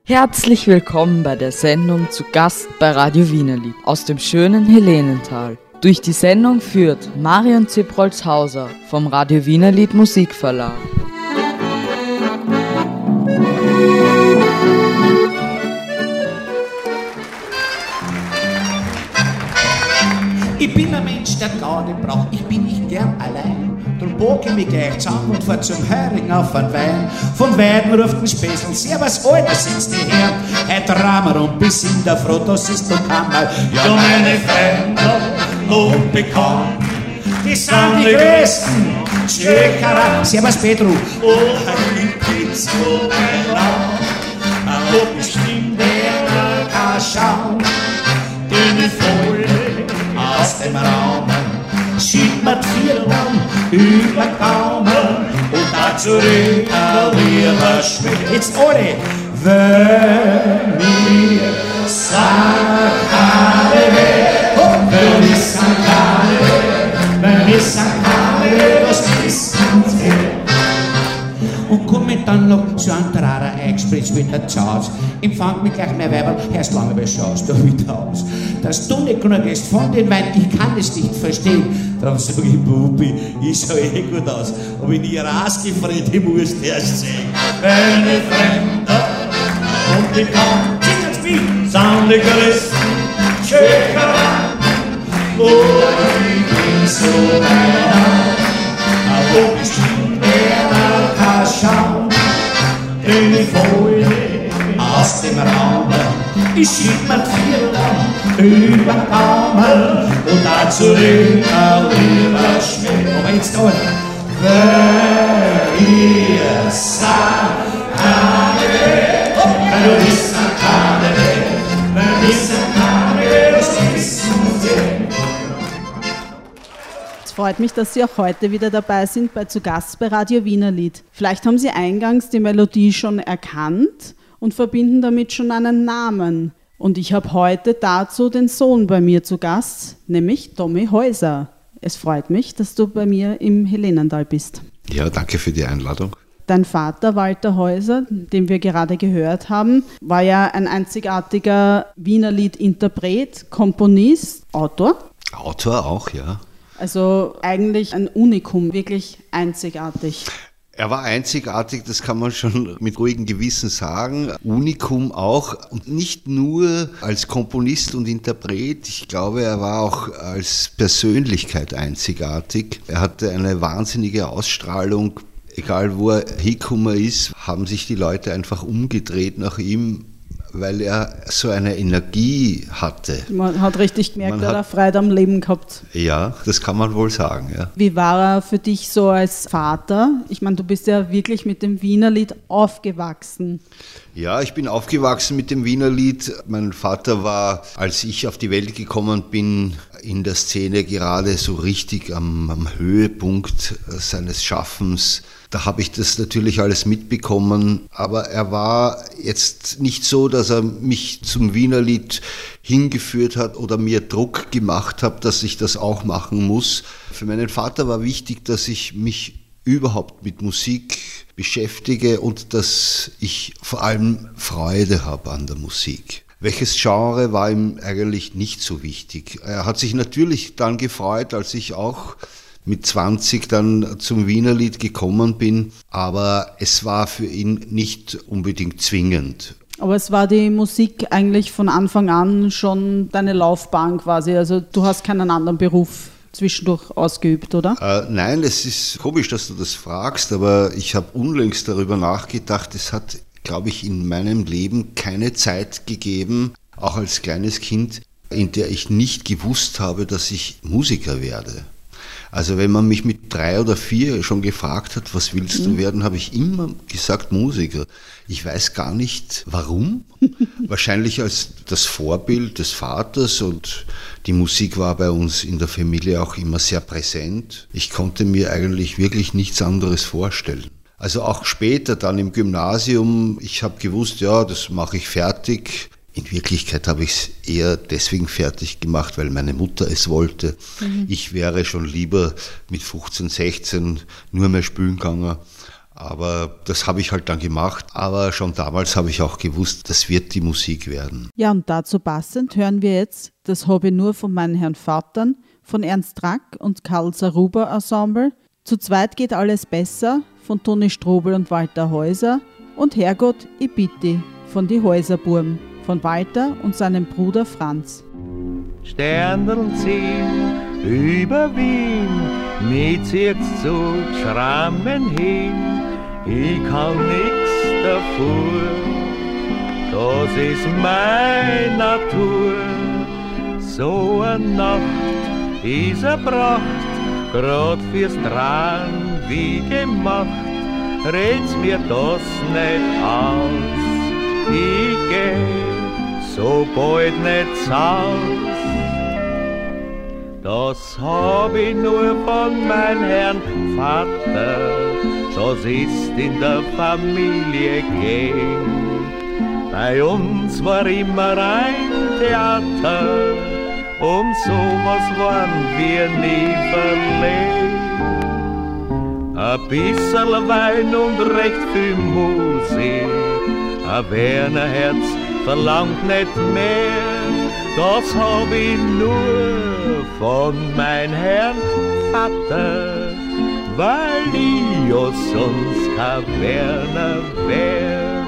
Herzlich willkommen bei der Sendung Zu Gast bei Radio Wienerlied aus dem schönen Helenental. Durch die Sendung führt Marion Zipprolz-Hauser vom Radio Wienerlied Musikverlag. Ich bin ein Mensch, der Garde braucht, ich bin nicht gern allein. Drum bog ich mich gleich zusammen und fahr zum Hering auf einen Wein. Von Weiden ruft ein Späßl, servus, Alter, sitzt die her. Heut rahmen und bis in der Frau, das ist doch einmal. Ja, meine Freunde und bekannt, die sind die größten Schökerer. Servus, Pedro. Oh, ich bin so ein Land, wo bestimmt der kann schauen, den ich voll aus dem Raum, schiebt man die Viermann über den Gaumen und dazu rüber lieber schwimmt. Jetzt alle, wenn wir St. Kalle, wenn wir St. Kalle, wenn wir St. Kalle, das wissen wir. Und komm mir dann noch so ein Trara eingespritzt mit der Chaos. Empfang mich gleich mein Weiberl, erst lange, wie schaust du wieder aus? Dass du nicht genug hast von den Wein, ich kann es nicht verstehen. Darum sag ich, Bubi, ich schau gut aus. Aber wenn ich rausgefreut, ich muss erst sehen. Meine Fremder und die Kaum, sing Spiel, sind die größten Schökerer. Oh, ich bin so einer, wo bestimmt der kann schauen, den ich hole aus dem Raum. Ich schieb mir die Vierler über den Gaumen und dazu rüber schwimmt. Aber jetzt alle, wenn ihr St. Kalle, wenn du bist St. Kalle, wenn ich St. Kalle, das wissen wir. Es freut mich, dass Sie auch heute wieder dabei sind bei Zu Gast bei Radio Wienerlied. Vielleicht haben Sie eingangs die Melodie schon erkannt und verbinden damit schon einen Namen. Und ich habe heute dazu den Sohn bei mir zu Gast, nämlich Tommy Häuser. Es freut mich, dass du bei mir im Helenental bist. Ja, danke für die Einladung. Dein Vater, Walter Häuser, den wir gerade gehört haben, war ja ein einzigartiger Wienerlied-Interpret, Komponist, Autor. Autor auch, ja. Also eigentlich ein Unikum, wirklich einzigartig. Er war einzigartig, das kann man schon mit ruhigem Gewissen sagen. Unikum auch, und nicht nur als Komponist und Interpret, ich glaube, er war auch als Persönlichkeit einzigartig. Er hatte eine wahnsinnige Ausstrahlung, egal wo er hingekommen ist, haben sich die Leute einfach umgedreht nach ihm, weil er so eine Energie hatte. Man hat richtig gemerkt, er hat Freude am Leben gehabt. Ja, das kann man wohl sagen, ja. Wie war er für dich so als Vater? Ich meine, du bist ja wirklich mit dem Wienerlied aufgewachsen. Ja, ich bin aufgewachsen mit dem Wienerlied. Mein Vater war, als ich auf die Welt gekommen bin, in der Szene gerade so richtig am Höhepunkt seines Schaffens. Da habe ich das natürlich alles mitbekommen, aber er war jetzt nicht so, dass er mich zum Wienerlied hingeführt hat oder mir Druck gemacht hat, dass ich das auch machen muss. Für meinen Vater war wichtig, dass ich mich überhaupt mit Musik beschäftige und dass ich vor allem Freude habe an der Musik. Welches Genre war ihm eigentlich nicht so wichtig. Er hat sich natürlich dann gefreut, als ich auch mit 20 dann zum Wienerlied gekommen bin, aber es war für ihn nicht unbedingt zwingend. Aber es war die Musik eigentlich von Anfang an schon deine Laufbahn quasi, also du hast keinen anderen Beruf zwischendurch ausgeübt, oder? Nein, es ist komisch, dass du das fragst, aber ich habe unlängst darüber nachgedacht, es hat, glaube ich, in meinem Leben keine Zeit gegeben, auch als kleines Kind, in der ich nicht gewusst habe, dass ich Musiker werde. Also wenn man mich mit 3 oder 4 schon gefragt hat, was willst du werden, habe ich immer gesagt Musiker. Ich weiß gar nicht warum. Wahrscheinlich als das Vorbild des Vaters, und die Musik war bei uns in der Familie auch immer sehr präsent. Ich konnte mir eigentlich wirklich nichts anderes vorstellen. Also auch später dann im Gymnasium, ich habe gewusst, ja, das mache ich fertig. In Wirklichkeit habe ich es eher deswegen fertig gemacht, weil meine Mutter es wollte. Ich wäre schon lieber mit 15, 16 nur mehr spielen gegangen. Aber das habe ich halt dann gemacht. Aber schon damals habe ich auch gewusst, das wird die Musik werden. Ja, und dazu passend hören wir jetzt Das habe ich nur von meinen Herrn Vatern von Ernst Track und Karl Zaruber Ensemble. Zu zweit geht alles besser von Toni Strobel und Walter Häuser und Herrgott, ich bitte von die Häuserburm von Walter und seinem Bruder Franz. Sterneln ziehen über Wien, mir zieht's zu Schrammen hin, ich kann nix dafür, das ist meine Natur. So eine Nacht ist Pracht, grad fürs Dran wie gemacht, red's mir das nicht aus, ich geh so bald nicht aus. Das hab ich nur von meinem Herrn Vater, das ist in der Familie gehen. Bei uns war immer ein Theater, sowas waren wir nie verlegen. Ein bisschen Wein und recht viel Musik, ein Wernerherz verlangt nicht mehr, das hab ich nur von meinem Herrn Vater, weil ich ja sonst kein Werner wär.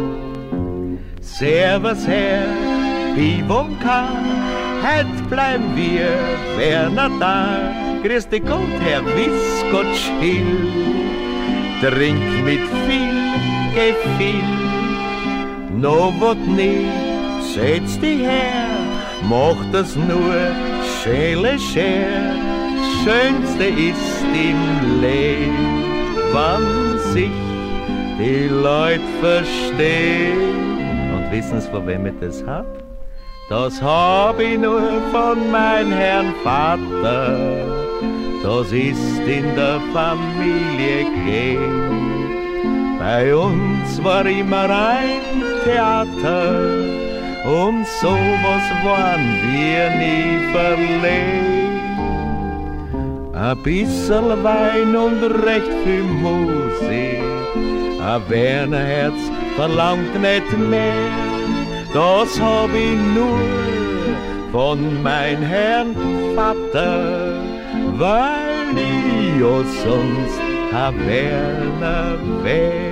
Servus Herr, Bivonka, heut bleiben wir Werner da. Grüß dich Gott, Herr Wiskottschill, trink mit viel Gefühl. Novotny, setz dich her, mach das nur schäle scher. Schönste ist im Leben, wann sich die Leute verstehen. Und wissen's, von wem ich das hab? Das hab ich nur von meinem Herrn Vater, das ist in der Familie gehen. Bei uns war immer ein Theater, sowas waren wir nie verlegen. Ein bisschen Wein und recht viel Musik, ein Wernerherz verlangt nicht mehr, das hab ich nur von meinem Herrn Vater, weil ich ja sonst ein Werner wär.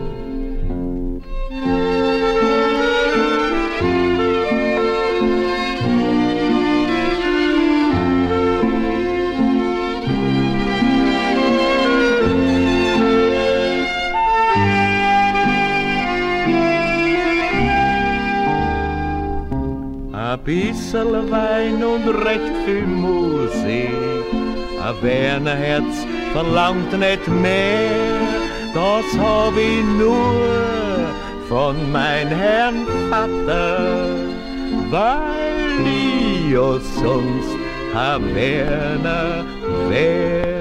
Ein bisschen Wein und recht viel Musik, ein Wernerherz verlangt nicht mehr, das hab ich nur von meinem Herrn Vater, weil ich ja sonst ein Werner wär.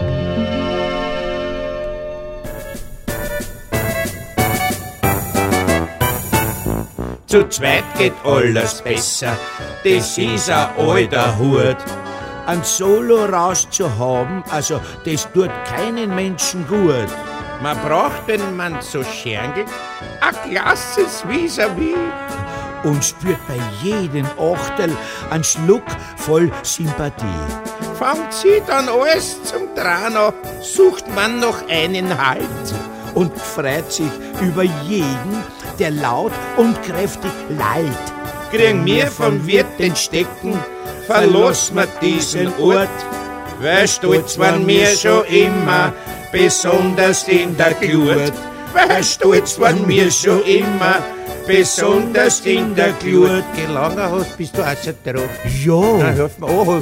Zu zweit geht alles besser, das ist ein alter Hut. Ein Solo-Rausch zu haben, also das tut keinen Menschen gut. Man braucht, wenn man so scherngelt, ein klasses Vis-à-vis. Und spürt bei jedem Achtel einen Schluck voll Sympathie. Fangt sie dann alles zum Dran an, sucht man noch einen Halt und freut sich über jeden, der laut und kräftig lallt. Kriegen wir vom Wirt den Stecken, verlassen wir diesen Ort, weil stolz waren wir schon immer, besonders in der Glut. Weil stolz waren wir schon immer, besonders in der Glut. Gelanger hast, bist du auch schon drauf? Ja. Dann hilf mir an.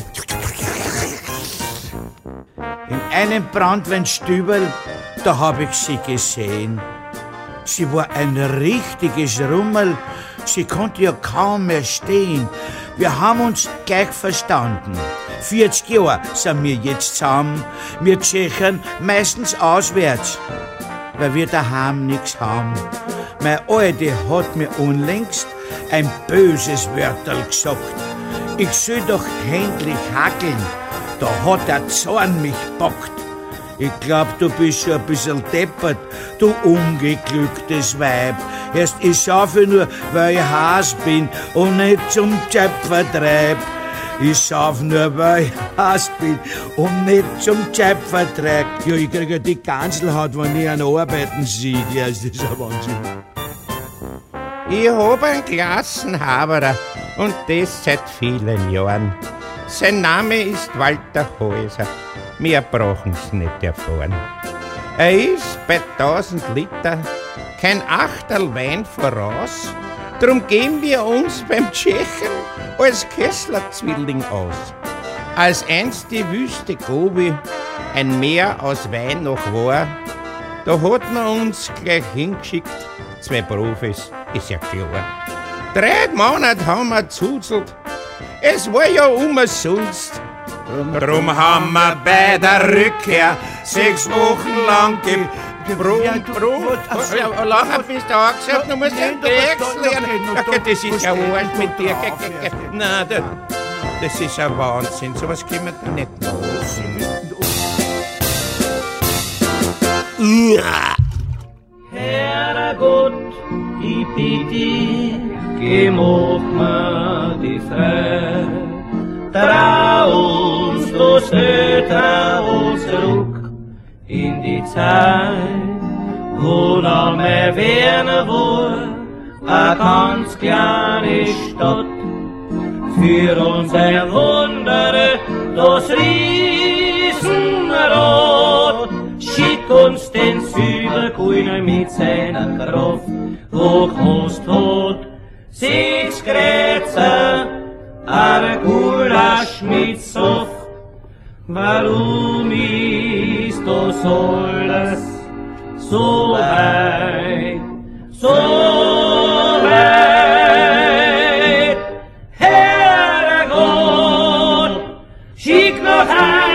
In einem Brandweinstübel, da hab ich sie gesehen. Sie war ein richtiges Rummel, sie konnte ja kaum mehr stehen. Wir haben uns gleich verstanden. 40 Jahre sind wir jetzt zusammen. Wir tschechern meistens auswärts, weil wir daheim nichts haben. Meine Alte hat mir unlängst ein böses Wörterl gesagt. Ich soll doch händlich hackeln, da hat der Zorn mich bockt. Ich glaub, du bist schon ein bisschen deppert, du ungeglücktes Weib. Erst ich saufe nur, weil ich heiß bin und nicht zum Schöpfer treib. Ich sauf nur, weil ich heiß bin und nicht zum Schöpfer treib. Ja, ich krieg ja die Ganselhaut, wenn ich an Arbeiten sehe. Ja, ist das ein Wahnsinn. Ich hab einen Klassenhaberer und das seit vielen Jahren. Sein Name ist Walter Häuser. Wir brauchen's nicht erfahren. Er ist bei 1000 Liter kein Achterl Wein voraus. Drum geben wir uns beim Tschechen als Kessler-Zwilling aus. Als einst die Wüste Gobi ein Meer aus Wein noch war, da hat man uns gleich hingeschickt, 2 Profis, ist ja klar. 3 Monate haben wir zuzelt, es war ja umsonst. Drum haben wir bei der Rückkehr 6 Wochen lang lange bist du angesagt, du musst den Text lernen. Das ist ja Arsch mit dir. Nein, das ist ein Wahnsinn, sowas können wir da nicht machen. Herrgott, ich bitte dich, geh mach mir die Freude. Trau uns los, trau uns zurück in die Zeit, wo noch mehr werden war, eine ganz kleine Stadt. Für uns ein Wunder, das Riesenrad. Schick uns den Südergrüner mit seiner Kraft, wo Kost hat 6 Kreuzer, ein Gulasch mit Saft. Warum ist das alles so weit, so weit? Herrgott, schick noch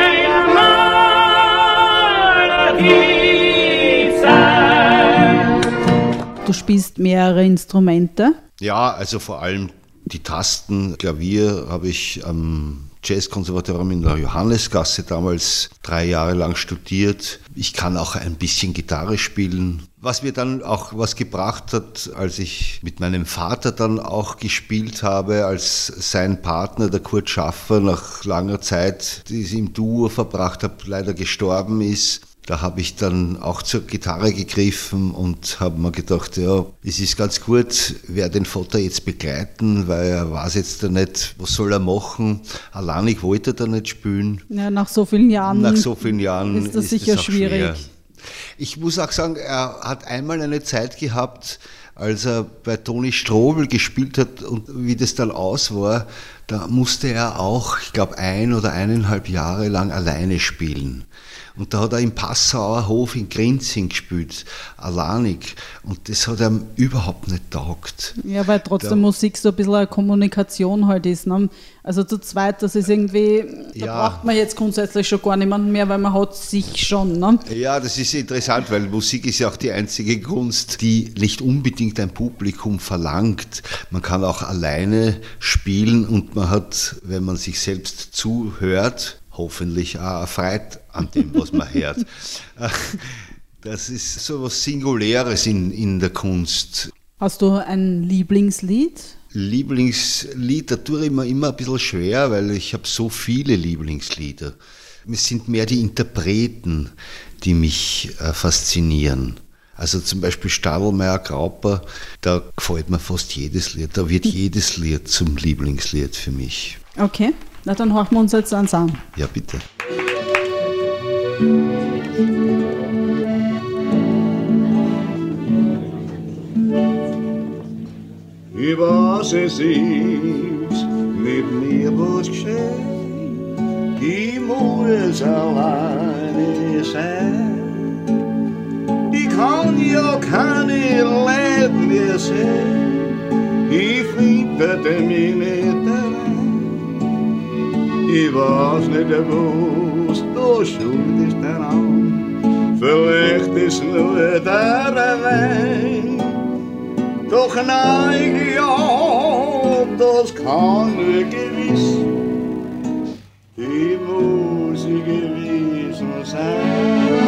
einmal die Zeit. Du spielst mehrere Instrumente? Ja, also vor allem die Tasten. Klavier habe ich am Jazzkonservatorium in der Johannesgasse damals 3 Jahre lang studiert. Ich kann auch ein bisschen Gitarre spielen. Was mir dann auch was gebracht hat, als ich mit meinem Vater dann auch gespielt habe, als sein Partner, der Kurt Schaffer, nach langer Zeit, die sie im Duo verbracht habe, leider gestorben ist. Da habe ich dann auch zur Gitarre gegriffen und habe mir gedacht, ja, es ist ganz gut, wer den Vater jetzt begleiten, weil er weiß jetzt da nicht, was soll er machen. Alleinig wollte er da nicht spielen. Ja, nach so vielen Jahren ist das sicher schwierig. Schwer. Ich muss auch sagen, er hat einmal eine Zeit gehabt, als er bei Toni Strobel gespielt hat und wie das dann aus war, da musste er auch, ich glaube, 1 oder 1,5 Jahre lang alleine spielen. Und da hat er im Passauer Hof in Grinzing gespielt, alleinig. Und das hat ihm überhaupt nicht taugt. Ja, weil trotzdem Musik so ein bisschen eine Kommunikation halt ist. Ne? Also zu zweit, das ist irgendwie, da braucht man jetzt grundsätzlich schon gar niemanden mehr, weil man hat sich schon. Ne? Ja, das ist interessant, weil Musik ist ja auch die einzige Kunst, die nicht unbedingt ein Publikum verlangt. Man kann auch alleine spielen und man hat, wenn man sich selbst zuhört, hoffentlich auch Freude an dem, was man hört. Das ist so was Singuläres in der Kunst. Hast du ein Lieblingslied? Lieblingslied, da tue ich mir immer ein bisschen schwer, weil ich habe so viele Lieblingslieder. Es sind mehr die Interpreten, die mich faszinieren. Also zum Beispiel Stadelmeier-Grauper, da gefällt mir fast jedes Lied. Da wird jedes Lied zum Lieblingslied für mich. Okay. Na, dann hören wir uns jetzt eins an. Ja, bitte. Ich weiß, es ist mit mir was geschehen. Ich muss alleine sein. Ich kann ja keine Leute mehr sehen. Ich finde mich nicht allein. Ich weiß nicht, was da schuld ist daran. Vielleicht ist nur der Wein. Doch nein, ja, das kann nur gewiss. Die muss gewesen sein.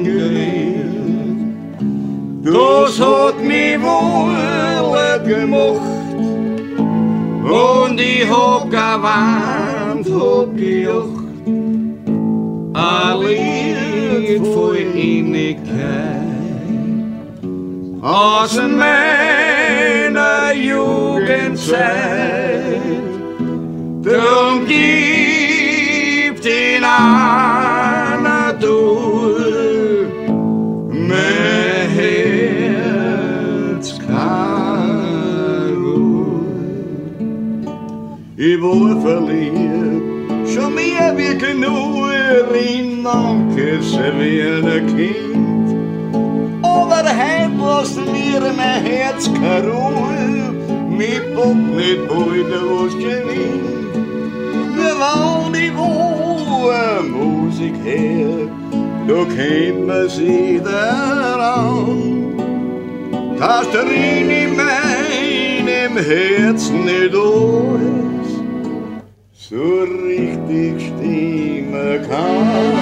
geht. Das hat mich wohl gemacht und ich hab gewarnt, hab gejocht. Ein Lied voll Innigkeit aus meiner Jugendzeit. Drum gibt in einer Natur mein Herz kein Ruhe. Ich war verliert, schon mehr wie genug in Manches wie ein Kind. Aber heim lässt mir mein Herz keine Ruhe, mich packt nicht bald was gewinnt. Wenn ich wo Musik her, da kennt man sie daran, dass drin in meinem Herzen nicht alles so richtig stimmen kann.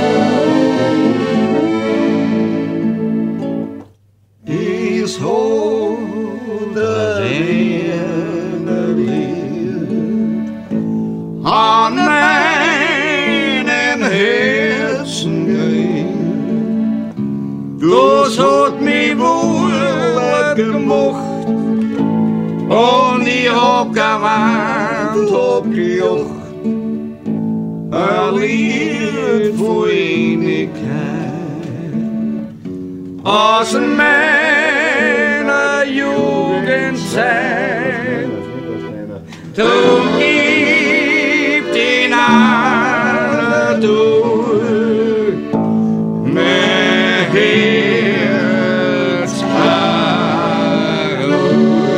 Ich hab der an meinem Herzen geht. Das hat mich wohl gemacht und ich hab gewarnt, hab gejocht. Ein Lied voll Innigkeit aus meiner Jugendzeit. Drum gibt in einer Natur mein Herz keine Ruhe.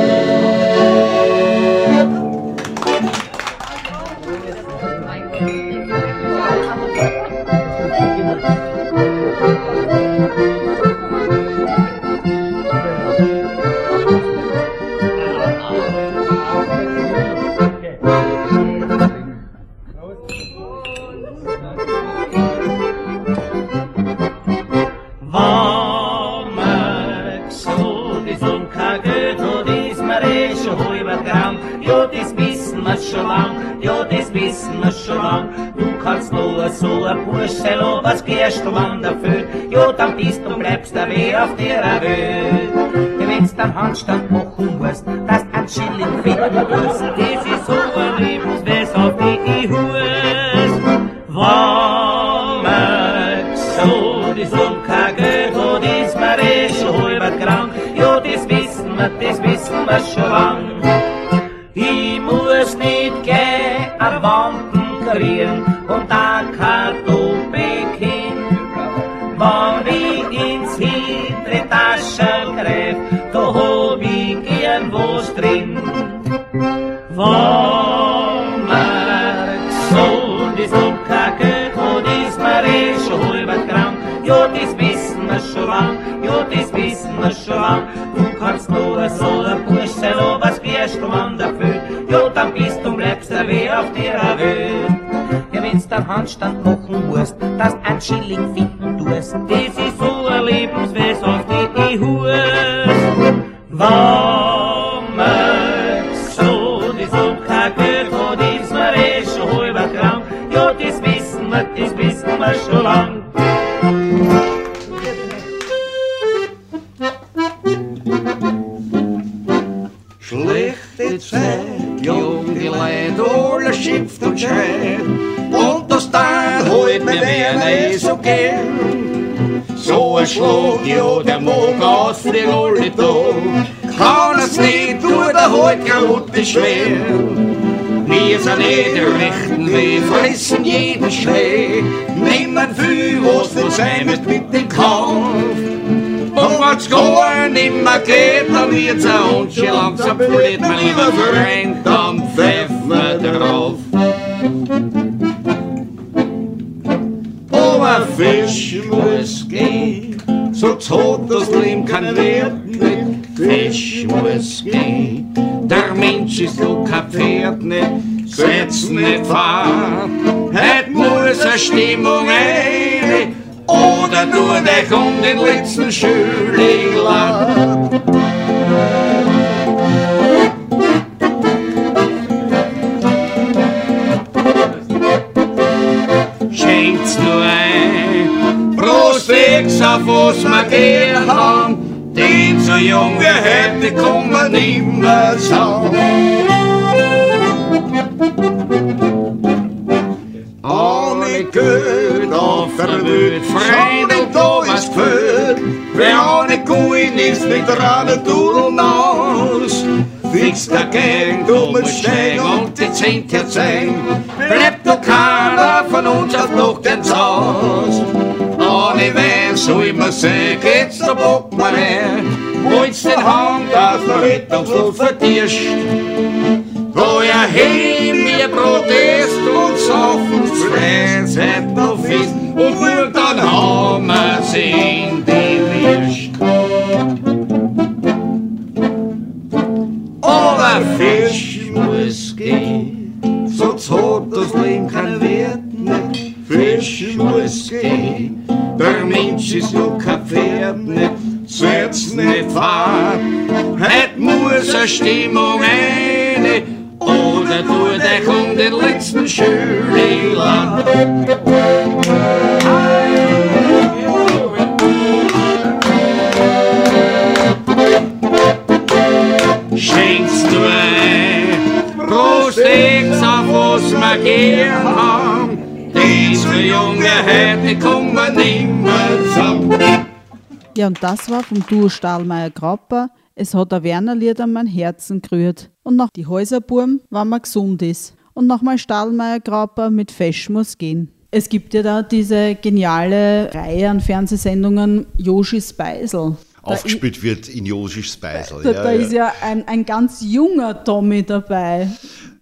Du kannst nur so ein Bursche, was gehst du an dafür? Jo, dann bist du, bleibst du weh auf der Welt. Wenn's dann Handstand machen musst, dass du einen Schilling finden musst, das ist so ein Lebenswes auf die Hust. Wann magst du das kein Geld, und ist mir schon halber krank? Jo, das wissen wir schon lang. Ich muss nicht gehen an Wanden kriegen und dann Kartoffelkind. Wenn ich ins hintere Taschen greif, da hab ich gern was drin. Wenn magst du das kein Geld, und ist mir schon halber krank? Jo, das wissen wir schon lang, Du kannst nur so ein Bursche, was gehst du an dafür? Jo, dann bist du, bleibst du weh auf der Welt. Ja, wenn's dann Handstand machen musst, dass du einen Schilling finden tust, das ist so ein Lebenswes auf die Hust. Wann magst du das kein Geld, und ist mir schon halber krank? Jo, das wissen wir schon lang. Schlechte Zeit, jung die Leute, alle schimpft und schreit, und das Teil holt mir wer so gern. So ein Schlag, ja, der mag aus für die alle Tag, kann es nicht, tut er halt kaputt schwer. Wir sind nicht der Rechten, wir fressen jeden Schläg, nehmen viel, was von sein wird mit dem Kampf. Und wenn's gar nimmer geht, dann wird's ein Hund schon langsam blöd, mein lieber Freund, dann pfeifen wir drauf. Aber Fisch muss gehen, sonst hat das Leben keinen Wert nicht. Fisch muss gehen, der Mensch ist doch kein Pferd nicht, seid's nicht wahr. Heut muss eine Stimmung rein, oder du dich um den letzten Schüling lang. Schenkt's nur ein, Prost X auf was wir gern haben, den so jung wie heute kann man nimmer sagen. Ohne Geld auf der Welt, Freunde, da ist gefällt, wer ohne Geld ist mit reiner Dudeln aus. Fix dagegen, dummen Steigen und die Zehnte zeigen, bleibt doch keiner von uns auf Nacht ins Haus. Ohne Wein, so immer sehen, geht's der Bock mal her, wollt's den Hang, dass der Rettungslos vertirscht. Da erheben wir Protest und saufen frei, seid noch fest, und nur dann haben wir sie in die Wirsch. Aber Fisch muss gehen, sonst hat das Leben keinen Wert mehr. Fisch muss gehen, der Mensch ist noch kein Pferd mehr. Seid's nicht wahr, heut muss eine Stimmung eine, oder tu dich um den letzten Schüling lang. Schenkst du ein, Prost X auf was wir gern haben, diese junge heute kommen wir nimmer zusammen. Ja, und das war vom Duo Stahlmeier-Grappa. Es hat ein Werner-Lied an mein Herzen gerührt. Und nach die Häuserburm, wenn man gesund ist. Und nochmal Stahlmeier-Grappa mit Fesch muss gehen. Es gibt ja da diese geniale Reihe an Fernsehsendungen Joschis Beisel. Aufgespielt wird in Joschis Beisel. Da ist ja ein ganz junger Tommy dabei.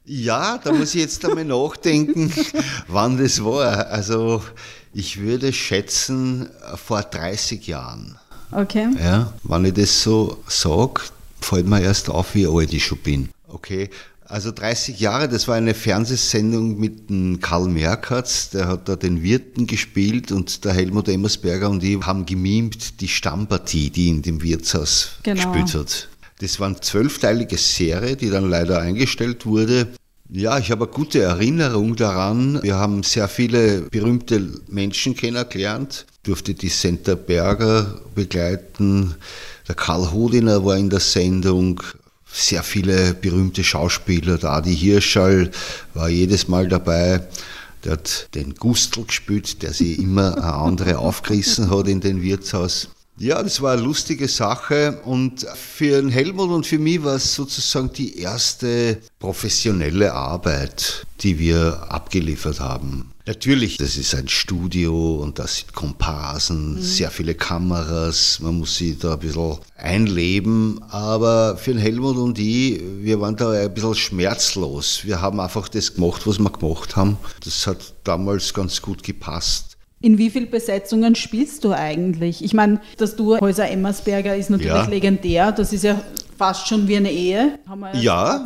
Ja, da muss ich jetzt einmal nachdenken, wann das war. Also ich würde schätzen, vor 30 Jahren. Okay. Ja, wenn ich das so sage, fällt mir erst auf, wie alt ich schon bin. Okay, also 30 Jahre, das war eine Fernsehsendung mit dem Karl Merkatz, der hat da den Wirten gespielt und der Helmut Emmersberger und ich haben gemimt die Stammpartie, die in dem Wirtshaus gespielt hat. Das war eine 12-teilige Serie, die dann leider eingestellt wurde. Ja, ich habe eine gute Erinnerung daran. Wir haben sehr viele berühmte Menschen kennengelernt. Ich durfte die Senta Berger begleiten. Der Karl Hodiner war in der Sendung. Sehr viele berühmte Schauspieler. Der Adi Hirschall war jedes Mal dabei. Der hat den Gustl gespielt, der sich immer eine andere aufgerissen hat in den Wirtshaus. Ja, das war eine lustige Sache und für den Helmut und für mich war es sozusagen die erste professionelle Arbeit, die wir abgeliefert haben. Natürlich, das ist ein Studio und das sind Komparsen, sehr viele Kameras, man muss sich da ein bisschen einleben, aber für den Helmut und ich, wir waren da ein bisschen schmerzlos. Wir haben einfach das gemacht, was wir gemacht haben. Das hat damals ganz gut gepasst. In wie vielen Besetzungen spielst du eigentlich? Ich meine, das Duo Häuser-Emmersberger ist natürlich legendär. Das ist ja fast schon wie eine Ehe. Haben wir ja,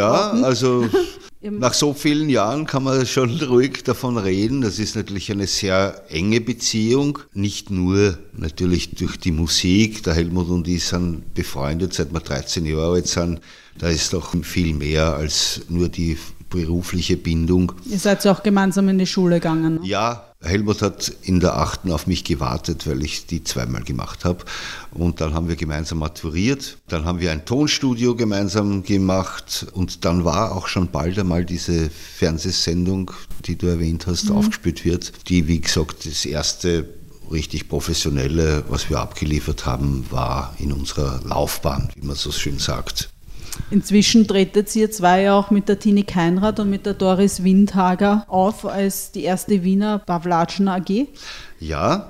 also nach so vielen Jahren kann man schon ruhig davon reden. Das ist natürlich eine sehr enge Beziehung. Nicht nur natürlich durch die Musik. Der Helmut und ich sind befreundet, seit wir 13 Jahre alt sind. Da ist doch viel mehr als nur die berufliche Bindung. Ihr seid ja auch gemeinsam in die Schule gegangen, ne? Ja, Helmut hat in der 8. auf mich gewartet, weil ich die zweimal gemacht habe. Und dann haben wir gemeinsam maturiert. Dann haben wir ein Tonstudio gemeinsam gemacht. Und dann war auch schon bald einmal diese Fernsehsendung, die du erwähnt hast, aufgespielt wird. Die, wie gesagt, das erste richtig professionelle, was wir abgeliefert haben, war in unserer Laufbahn, wie man so schön sagt. Inzwischen tretet ihr zwei ja auch mit der Tini Keinrad und mit der Doris Windhager auf als die erste Wiener Pawlatschen AG. Ja,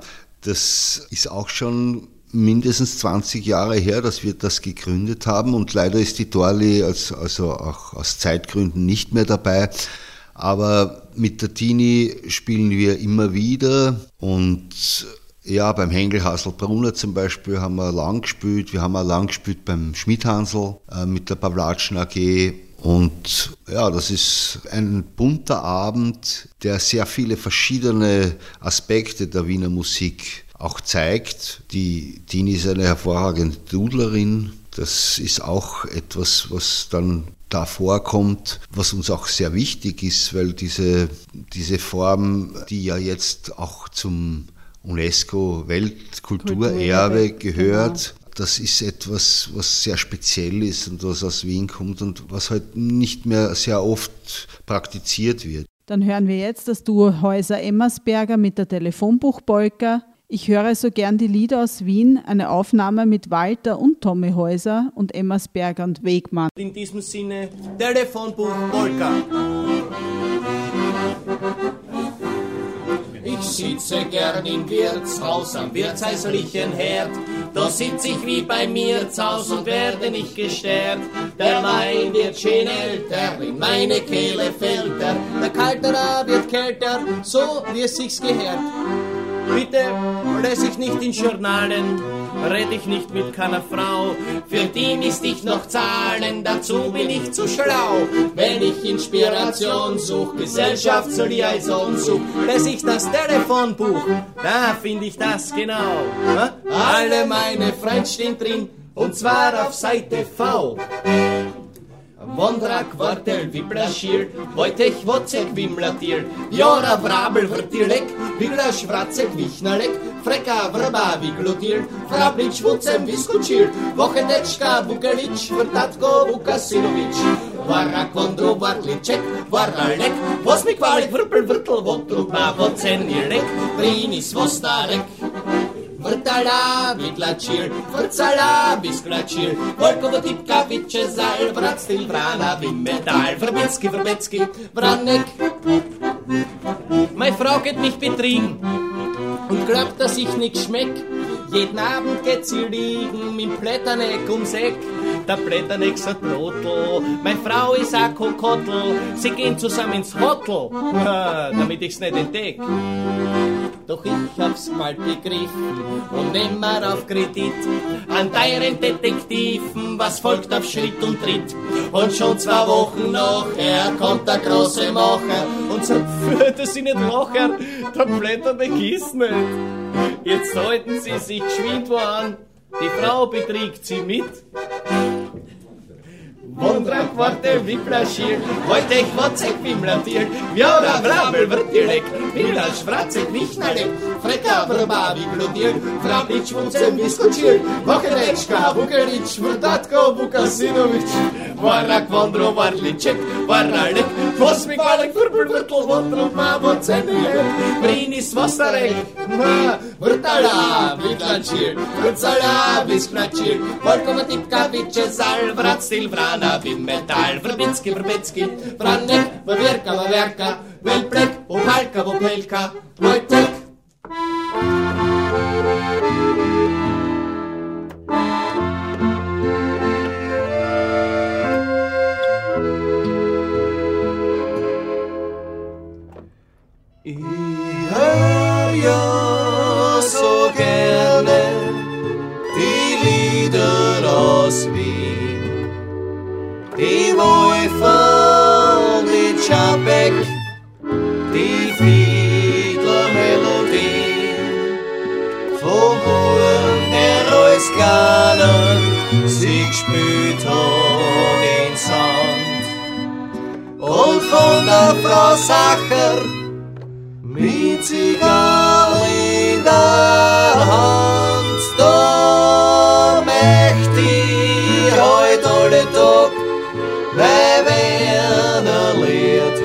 das ist auch schon mindestens 20 Jahre her, dass wir das gegründet haben und leider ist die Dorli also auch aus Zeitgründen nicht mehr dabei. Aber mit der Tini spielen wir immer wieder und ja, beim Henkel Haselbrunner zum Beispiel haben wir lang gespielt. Wir haben auch lang gespielt beim Schmidhansl mit der Pawlatschen AG Und ja, das ist ein bunter Abend, der sehr viele verschiedene Aspekte der Wiener Musik auch zeigt. Die Tini ist eine hervorragende Dudlerin. Das ist auch etwas, was dann da vorkommt, was uns auch sehr wichtig ist, weil diese Form, die ja jetzt auch zum UNESCO-Weltkulturerbe gehört, das ist etwas, was sehr speziell ist und was aus Wien kommt und was halt nicht mehr sehr oft praktiziert wird. Dann hören wir jetzt das Duo Häuser-Emmersberger mit der Telefonbuchpolka. Ich höre so gern die Lieder aus Wien, eine Aufnahme mit Walter und Tommy Häuser und Emmersberger und Wegmann. In diesem Sinne, Telefonbuchpolka. Ich sitze gern im Wirtshaus am wirtshäuslichen Herd. Da sitz ich wie bei mir zu Haus und werde nicht gestört. Der Wein wird schön älter, in meine Kehle fällt er. Der Kalterer wird kälter, so wie es sich's gehört. Bitte lese ich nicht in Journalen, red ich nicht mit keiner Frau. Für die misst ich noch Zahlen, dazu bin ich zu schlau. Wenn ich Inspiration such, Gesellschaftsliaison such, lese ich das Telefonbuch, da finde ich das genau. Alle meine Friends stehen drin, und zwar auf Seite V. Wondra kvartel viplašil, Vojtech vocek vimlatil, Jora vrabel vrtilek, Viglaš vracek vihnalek, Freka vrba viglutil, Frablič vucem viskučil, Vohetečka Vukelič, Vrtatko Vukasinovič, Vara kondru varliček, Varalek, Vosmi kvalik vrpel vrtl, Votruba vocenilek, Trinis vostarek. Vrtala, vidlačil, vrcala, bisklačil, Volkovo tipka, vičezal, vrat stil vrana, vimmetal, Verbecki, Vranek. Meine Frau geht mich betrieben und glaubt, dass ich nix schmeck. Jeden Abend geht sie liegen mit Plätterneck ums Eck. Der Plätterneck sagt Trottel, meine Frau ist a Kokottel, sie gehen zusammen ins Hotel, damit ich's nicht entdeck. Doch ich hab's bald begriffen und nehm mal auf Kredit an teuren Detektiven, was folgt auf Schritt und Tritt. Und schon 2 Wochen nachher kommt der große Macher und sagt, führte Sie nicht lachen, der Blätterneck ist nicht. Jetzt halten Sie sich geschwind an, die Frau betriegt Sie mit. Wondra kvartel viplašil, Vojtech vocek vimlatil, Jora vrabel vrtilek, Milaš vracek vihnalek, Freka vrba viglutil, Frablič vucem viskučil, Vohenečka Vukelič, Vrtatko Vukasinovič, Varak Vondro varliček, Varalek, Vosmi kvalek vrpel vrtl, Votruba vocenilek, Prinis vostarek, Vrtala vidlačil, Vrcala visklačil, Volkova tipka vičezal, vrat stil vrana, Vimmetal, Verbecki, Vranek, Vaverka, Velplek, Vopelka, Vojtek. Ich hör ja so gerne die Lieder aus Wien. Die Wolfen, die Czapek, die Fiedlermelodie, vom Huren, der als Kleiner sich gespült hat in Sand. Und von der Frau Sacher mit Zigarren in der Hand, da möcht ich heut alle Tag bei Werner lehrt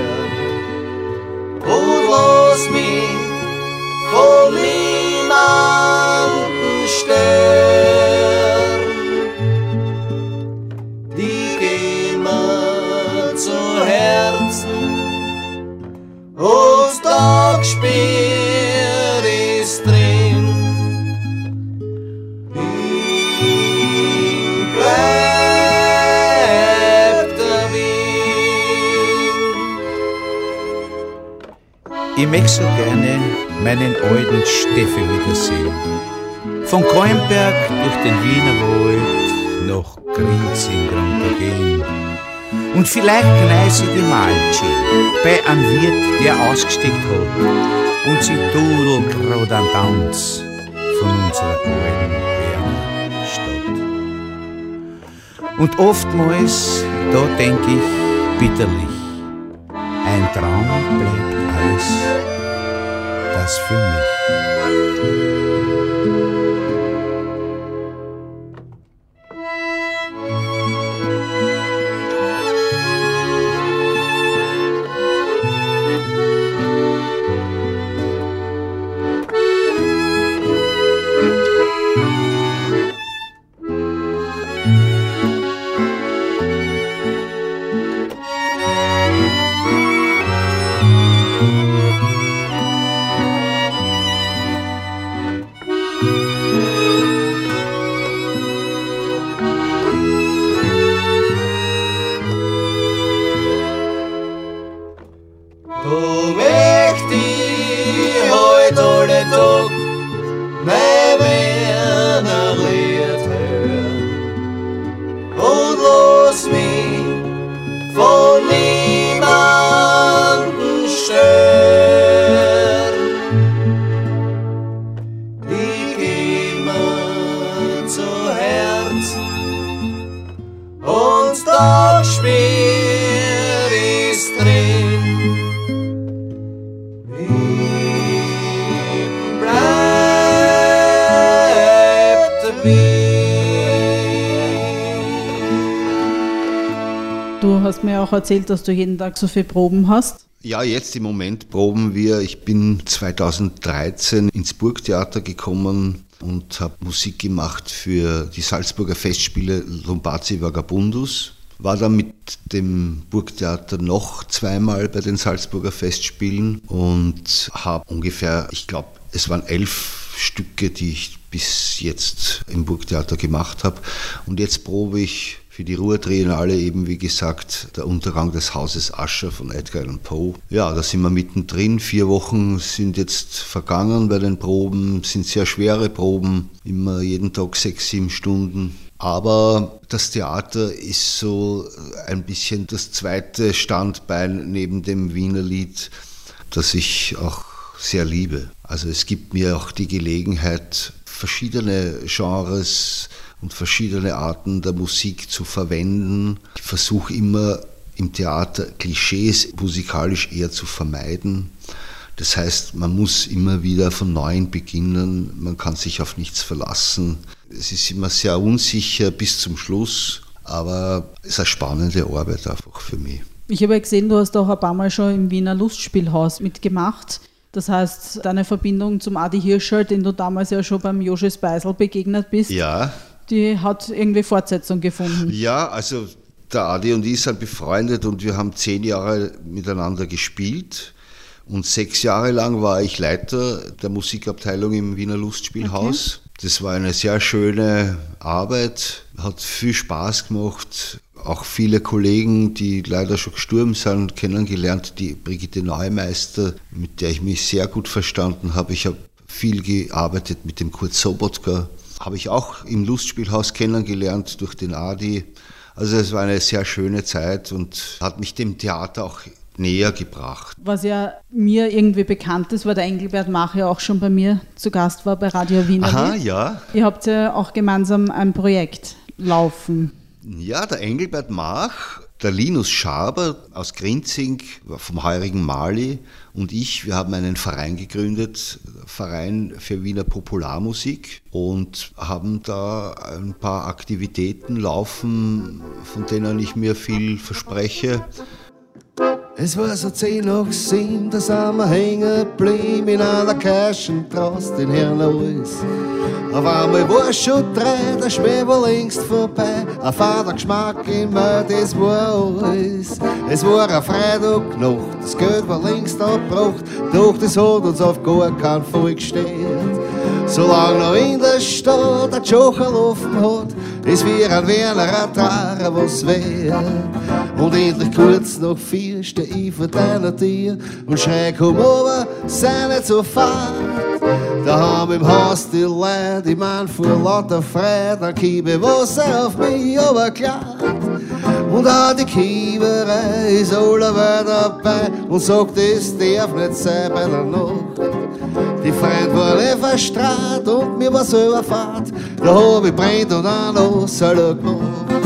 und lass mich von niemanden stören. Die gehen mir zu Herzen und da gespielt ist drin. Ich möchte so gerne meinen alten Steffi wiedersehen. Von Coimberg durch den Wienerwald nach Grinz in Grand gehen. Und vielleicht gneise die Malchi bei einem Wirt, der ausgesteckt hat und sie dudelt grad an Tanz von unserer alten Berner Stadt. Und oftmals, da denk ich bitterlich, ein Traum bleibt alles, das für mich. Du hast mir auch erzählt, dass du jeden Tag so viel Proben hast. Ja, jetzt im Moment proben wir. Ich bin 2013 ins Burgtheater gekommen und habe Musik gemacht für die Salzburger Festspiele Lombardi Vagabundus. War dann mit dem Burgtheater noch zweimal bei den Salzburger Festspielen und habe ungefähr, ich glaube, es waren 11 Stücke, die ich bis jetzt im Burgtheater gemacht habe. Und jetzt probe ich für die Ruhr-Triennale eben, wie gesagt, der Untergang des Hauses Usher von Edgar Allan Poe. Ja, da sind wir mittendrin. 4 Wochen sind jetzt vergangen bei den Proben, sind sehr schwere Proben, immer jeden Tag 6-7 Stunden. Aber das Theater ist so ein bisschen das zweite Standbein neben dem Wienerlied, das ich auch sehr liebe. Also es gibt mir auch die Gelegenheit, verschiedene Genres und verschiedene Arten der Musik zu verwenden. Ich versuche immer im Theater Klischees musikalisch eher zu vermeiden. Das heißt, man muss immer wieder von Neuem beginnen, man kann sich auf nichts verlassen. Es ist immer sehr unsicher bis zum Schluss, aber es ist eine spannende Arbeit einfach für mich. Ich habe ja gesehen, du hast auch ein paar Mal schon im Wiener Lustspielhaus mitgemacht. Das heißt, deine Verbindung zum Adi Hirscher, den du damals ja schon beim Joschis Beisel begegnet bist, ja, die hat irgendwie Fortsetzung gefunden. Ja, also der Adi und ich sind befreundet und wir haben 10 Jahre miteinander gespielt. Und 6 Jahre lang war ich Leiter der Musikabteilung im Wiener Lustspielhaus. Okay. Das war eine sehr schöne Arbeit, hat viel Spaß gemacht. Auch viele Kollegen, die leider schon gestorben sind, kennengelernt. Die Brigitte Neumeister, mit der ich mich sehr gut verstanden habe. Ich habe viel gearbeitet mit dem Kurt Sobotka. Habe ich auch im Lustspielhaus kennengelernt durch den Adi. Also es war eine sehr schöne Zeit und hat mich dem Theater auch näher gebracht. Was ja mir irgendwie bekannt ist, weil der Engelbert Mach ja auch schon bei mir zu Gast war bei Radio Wienerlied. Aha, ja. Ihr habt ja auch gemeinsam ein Projekt laufen. Ja, der Engelbert Mach, der Linus Schaber aus Grinzing vom heurigen Mali und ich, wir haben einen Verein gegründet, Verein für Wiener Popularmusik, und haben da ein paar Aktivitäten laufen, von denen ich mir viel verspreche. Es war so 10:10, da sind wir hängen geblieben in einer Kirchenstraße in Hernals. Auf einmal war es schon 3, der Schmäh war längst vorbei. Ein fader Geschmack immer, das war alles. Es war ein Freitagnacht, das Geld war längst abgebracht, doch das hat uns auf gar keinen Fall gestört. Solange noch in der Stadt ein Jocherl offen hat, ist wie ein Werner Ratara was wär. Und endlich kurz nach 4 steh ich vor deiner Tür und schrei, komm over, sei nicht so fad. Da haben im Haus die Leute, ich mein vor lauter Freude, dann kiebe Wasser auf mich, aber klar. Und auch die Kieberei ist alle dabei und sagt, das darf nicht sein bei der Nacht. Die Freunde waren verstrahlt und mir war selber Fahrt. Da hab ich brennt und auch noch Salut gemacht.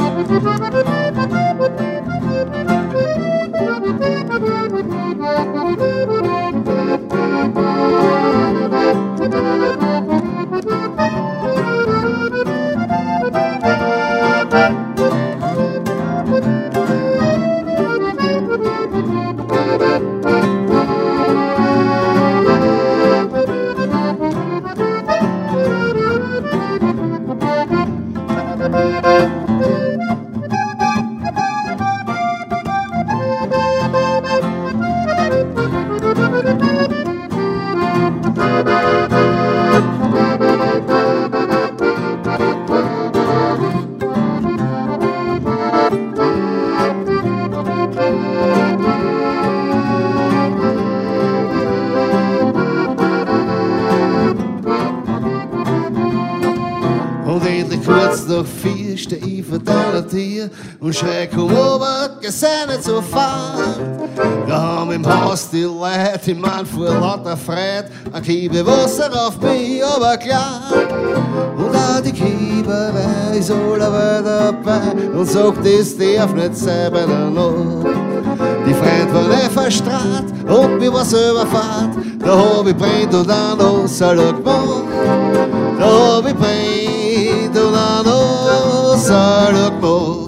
Nach 4 steh ich vor deiner Tür und schrei, komm ober, sei nicht so fad. Wir haben im Haus die Leute, im Mann vor lauter Freude, ein Kiebe Wasser auf mich, aber klar. Und auch die Kieberei ist alle dabei und sagt, das darf nicht sein bei der Nacht. Die Freunde waren verstrahlt und mir war selber Fahrt. Da hab ich brennt und auch noch Salut gemacht. Da hab ich brennt und auch noch Salut gemacht.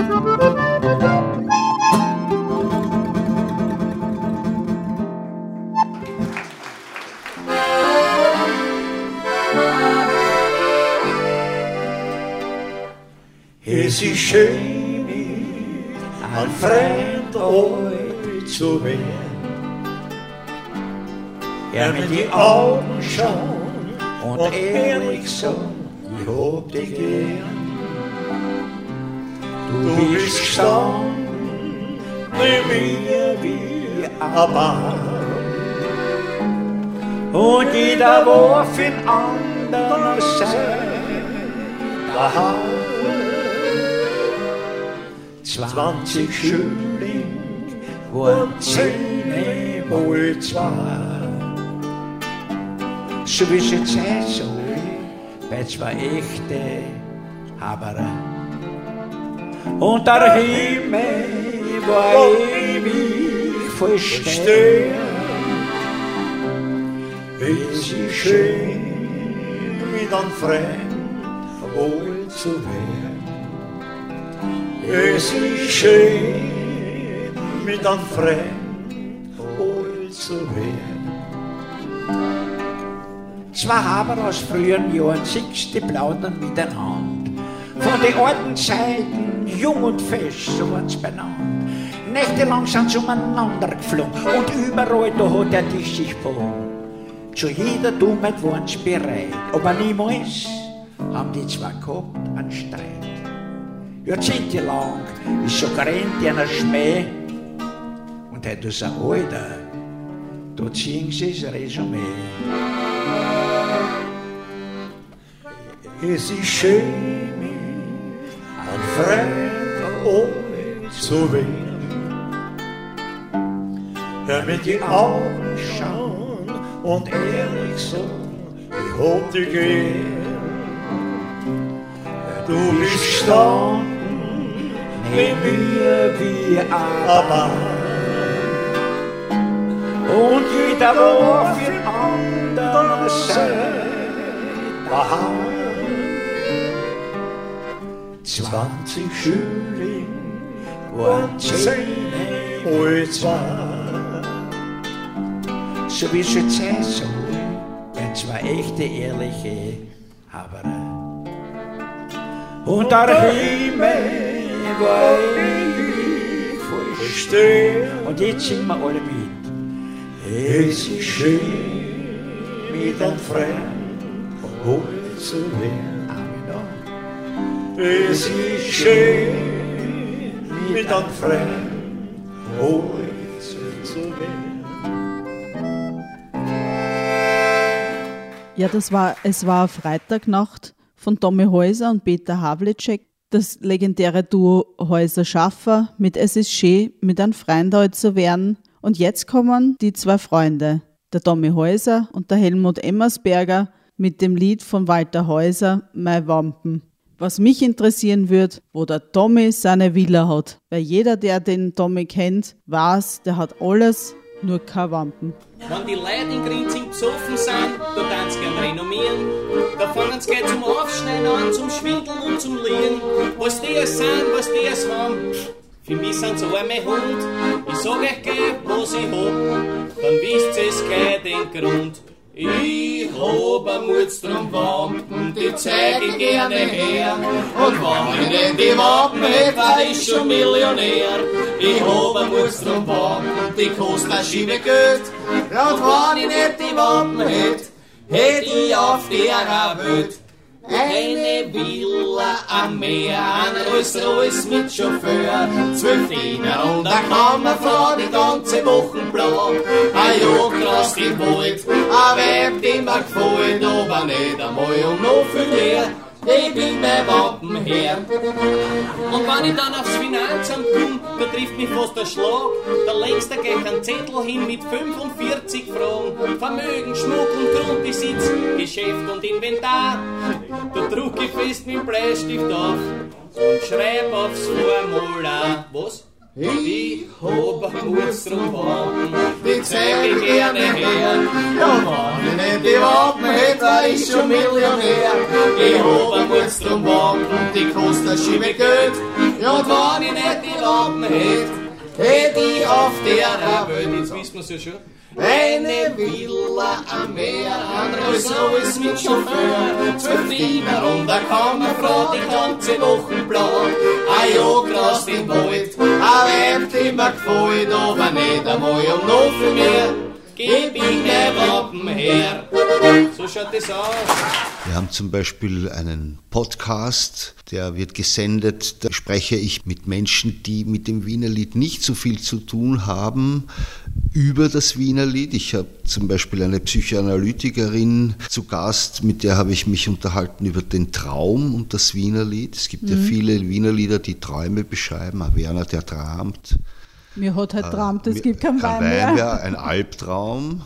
Es ist schön, ein Freund euch zu werden. Er mit die Augen schauen und ehrlich sagen, ich hab dich gern. Du bist gestanden neben mir wie ein Baum. Und jeder war für den anderen Seite daheim. 20 Schilling waren 10 mal 2. So wie sie Zeit so bei 2 echte Haberer. Und der Himmel war ewig voll Stern. Es ist schön, mit einem Freund alt zu werden. Es ist schön, mit einem Freund alt zu werden. 2 Haber aus früheren Jahren, 6 die plaudern miteinander. Von den alten Zeiten, jung und fesch, so waren's beieinander. Nächtelang sind sie umeinander geflogen und überall da hat der Tisch sich bewogen. Zu jeder Dummheit waren sie bereit, aber niemals haben die 2 gehabt einen Streit. Jahrzehntelang ist so gerannt einer Schmäh und heute ist ein Alter, da ziehen sie das Resümee. Es ist schön, ein Freund alt zu werden. Er mit die Augen schauen und ehrlich sagen, ich hab dich gern. Du bist gestanden neben mir wie ein Mann. Und jeder war für den anderen Seite daheim. 20 Schilling waren 10 mal 2. So wie sie Zeit so, wenn 2 echte, ehrliche Haberer. Und der Himmel war ewig voll Stern. Und jetzt singen wir alle mit. Es ist schön, mit einem Freund alt zu werden. Es ist schön, mit einem Freund alt zu werden. Ja, es war Freitagnacht von Tommy Häuser und Peter Havlicek. Das legendäre Duo Häuser Schaffer mit Es ist schön, mit einem Freund heute zu werden. Und jetzt kommen die zwei Freunde, der Tommy Häuser und der Helmut Emmersberger mit dem Lied von Walter Häuser, Mein Wampen. Was mich interessieren wird, wo der Tommy seine Villa hat. Weil jeder, der den Tommy kennt, weiß, der hat alles, nur kein Wampen. Wenn die Leute in Grinzing besoffen sind, da tanz gern renommieren. Da fangen sie gleich zum Aufschneiden an, zum Schwindeln und zum Lieren. Was die es sind, was die es haben, für mich sind's arme Hund. Ich sag euch gleich, was ich hab, dann wisst ihr es gleich den Grund. Ich hab ein Mutstrom Wampen, die zeig ich gerne her. Und wenn ich nicht die Wampen hätt, war ich schon Millionär. Ich hab ein Mutstrom Wampen, die kostet ein Schiebe Geld. Und wenn ich nicht die Wampen hätt, hätt ich auf der Welt eine Villa am Meer, ein Rolls-Royce mit Chauffeur, 12 Diener und eine Kammerfrau, die ganze Woche blau. Ein Jagdgras im Wald, ein Weib, die mir gefällt, aber nicht einmal und noch viel mehr. Ich bin mein Wampenherr. Und wenn ich dann aufs Finanzamt komm, da trifft mich fast der Schlag. Da legst du gleich einen Zettel hin mit 45 Fragen. Vermögen, Schmuck und Grundbesitz, Geschäft und Inventar. Da druck ich fest mit dem Bleistift auf und schreib aufs Formular. Was? Ich hab ein Mutstrom Wampen, die zeig ich gerne her. Ja, wenn ich nicht die Wampen hätt, war ich schon Millionär. Ich hab ein Mutstrom Wampen, die kostet ein Schiebe Geld. Ja, und wenn ich nicht die Wampen hätt, hätt ich auf der Welt, jetzt wissen wir's ja schon, eine Villa am Meer, ein Rolls-Royce mit Chauffeur, 12 Diener und eine Kammerfrau, die ganze Woche blau. Ein Jagdgras im Wald, ein Weib, die mir gefällt, aber nicht einmal und noch viel mehr. Gib ich mein Wappen her. So schaut das aus. Wir haben zum Beispiel einen Podcast, der wird gesendet. Da spreche ich mit Menschen, die mit dem Wienerlied nicht so viel zu tun haben, über das Wienerlied. Ich habe zum Beispiel eine Psychoanalytikerin zu Gast, mit der habe ich mich unterhalten über den Traum und das Wienerlied. Es gibt ja viele Wienerlieder, die Träume beschreiben. Ein Werner, der träumt. Mir hat halt träumt, es gibt keinen Wein mehr. Ein Albtraum.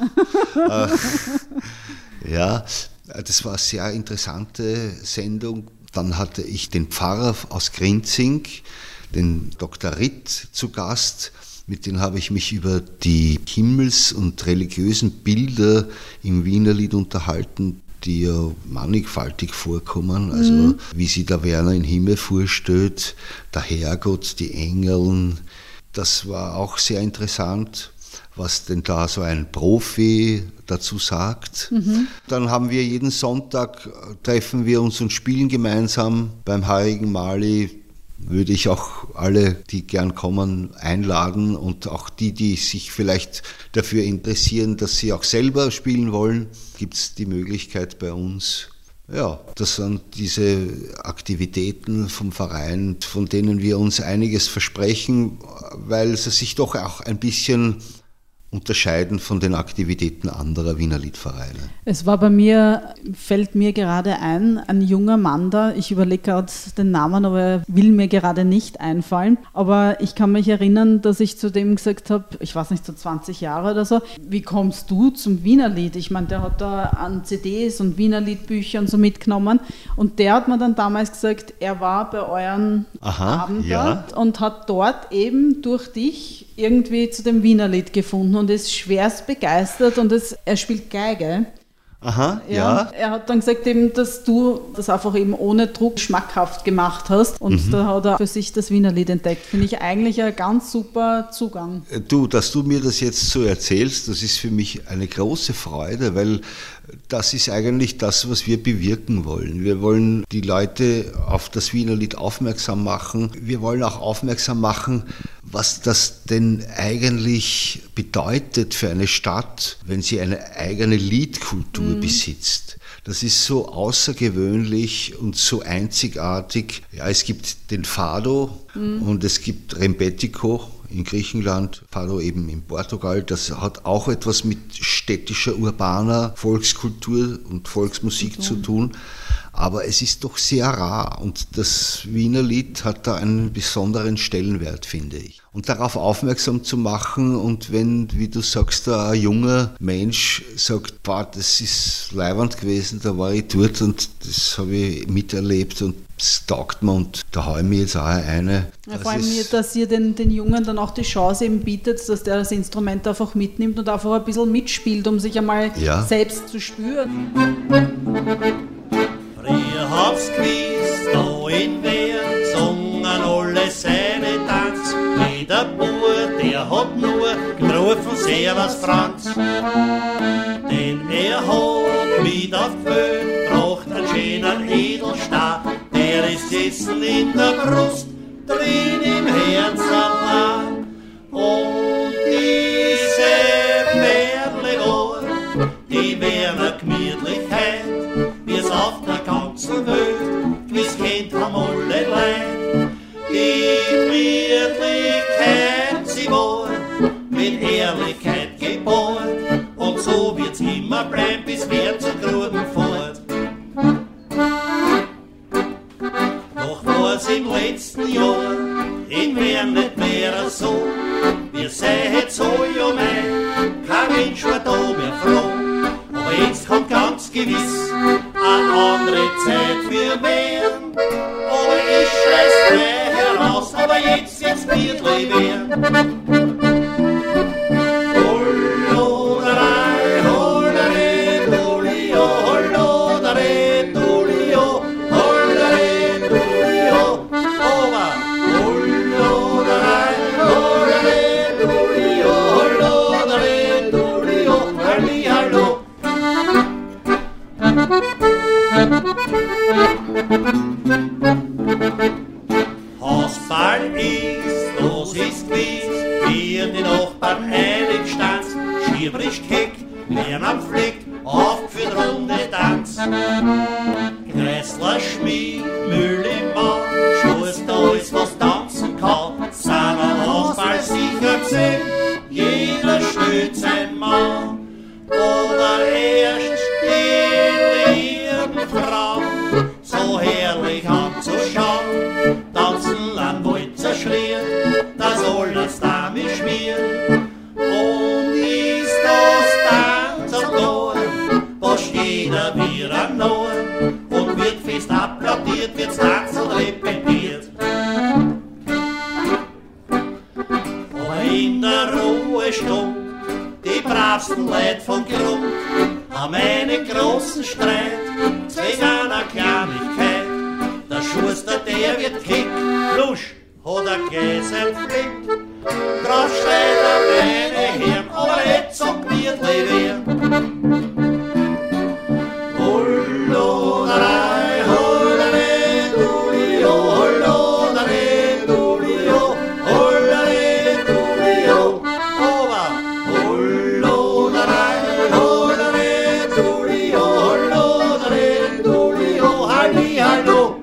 Ja, das war eine sehr interessante Sendung. Dann hatte ich den Pfarrer aus Grinzing, den Dr. Ritt, zu Gast. Mit dem habe ich mich über die himmels- und religiösen Bilder im Wienerlied unterhalten, die ja mannigfaltig vorkommen. Also wie sich der Werner in den Himmel vorstellt, der Herrgott, die Engeln. Das war auch sehr interessant, was denn da so ein Profi dazu sagt. Dann haben wir jeden Sonntag, treffen wir uns und spielen gemeinsam beim Heiligen Mali. Würde ich auch alle, die gern kommen, einladen und auch die sich vielleicht dafür interessieren, dass sie auch selber spielen wollen, gibt es die Möglichkeit bei uns. Ja, das sind diese Aktivitäten vom Verein, von denen wir uns einiges versprechen, weil sie sich doch auch ein bisschen unterscheiden von den Aktivitäten anderer Wiener Liedvereine. Es war bei mir, fällt mir gerade ein junger Mann da, ich überlege gerade den Namen, aber er will mir gerade nicht einfallen, aber ich kann mich erinnern, dass ich zu dem gesagt habe, ich weiß nicht, so 20 Jahre oder so, wie kommst du zum Wienerlied? Ich meine, der hat da an CDs und Wienerliedbücher und so mitgenommen und der hat mir dann damals gesagt, er war bei euren Abend dort und hat dort eben durch dich irgendwie zu dem Wienerlied gefunden und ist schwerst begeistert und er spielt Geige. Aha, ja. Er hat dann gesagt, eben, dass du das einfach eben ohne Druck schmackhaft gemacht hast und da hat er für sich das Wienerlied entdeckt. Finde ich eigentlich ein ganz super Zugang. Du, dass du mir das jetzt so erzählst, das ist für mich eine große Freude, weil das ist eigentlich das, was wir bewirken wollen. Wir wollen die Leute auf das Wienerlied aufmerksam machen. Wir wollen auch aufmerksam machen, was das denn eigentlich bedeutet für eine Stadt, wenn sie eine eigene Liedkultur besitzt. Das ist so außergewöhnlich und so einzigartig. Ja, es gibt den Fado und es gibt Rembetiko in Griechenland, Fado eben in Portugal. Das hat auch etwas mit städtischer, urbaner Volkskultur und Volksmusik zu tun. aber es ist doch sehr rar und das Wiener Lied hat da einen besonderen Stellenwert, finde ich. Und darauf aufmerksam zu machen und wenn, wie du sagst, da ein junger Mensch sagt, boah, das ist leiwand gewesen, da war ich dort und das habe ich miterlebt und das taugt mir und da haue ich mir jetzt auch eine. Ja, vor allem, dass ihr den Jungen dann auch die Chance eben bietet, dass der das Instrument einfach mitnimmt und einfach ein bisschen mitspielt, um sich einmal selbst zu spüren. Früher hab's gewusst, da in Wien gesungen alle seine Tanz. Jeder Bub, der hat nur gerufen, Servus Franz. Denn er hat mit auf die Welt gebracht einen schönen Edelstahl. Der ist gesessen in der Brust, drin im Herzen an. Und diese Perle war, die wäre eine Gemütlichkeit, wie es auf der ganzen Welt, gewiss kennt haben alle Leid. Die Gemütlichkeit, sie war mit Ehrlichkeit geboren, und so wird's immer bleiben, bis wer zu Gruden fährt. Doch war's im letzten Jahr in Wien nicht mehr so, wir seid so ja mein, kein Mensch war da mehr froh. Aber jetzt kommt ganz gewiss eine andere Zeit für Wien. Aber ich schrei's gleich heraus, aber jetzt Bierdli werden. Hausball ist, das ist gewiss, wir die Nachbarn eilig stanz, schiebrig keck, Lern am Fleck, aufgeführt runde Tanz. Kreisler Schmied, Müll im Mann, Schuss da ist was tanzen kann, sind am Hausball sicher gesehen, jeder stellt sein Mann, oder erst die lieben Frauen, so herrlich anzuschauen, tanzen an Walzer schriert, das alles da mich schmiert. Und ist das Tanz am Dorn, da steht er wieder am Norden und wird fest applaudiert, wird's Tanz und repetiert. Aber in der Ruhestunde, die bravsten Leute von Grund, haben einen großen Streit wegen einer Kleinigkeit. Der Schuster, der wird kick, Flusch hat er gleich sein Flick. Drauf schreit er meine Hirn, aber nicht so gemütlich werden. Holloderei, hollere, dulio, hollodere, dulio, hollere, dulio, aber holloderei, hollere, dulio, hollodere, dulio, halli, hallo.